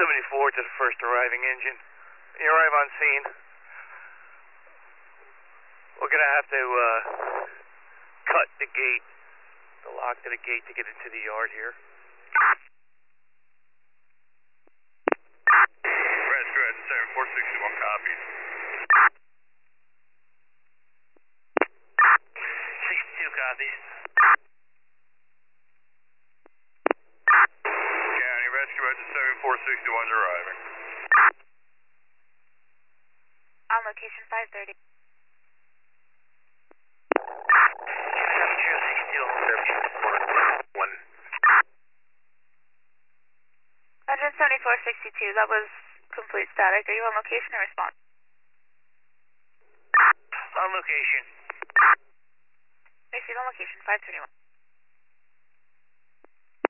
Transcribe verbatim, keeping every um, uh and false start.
seventy-four to the first arriving engine. You arrive on scene. We're going to have to uh, cut the gate, the lock to the gate to get into the yard here. Roger, Roger, seven four sixty-one copies. sixty-two copies. County, Rescue Roger, seven four sixty-one is arriving. On location five thirty. one seventy-four sixty-two, that was complete static. Are you on location or response? On location. Macy's on location, five twenty-one.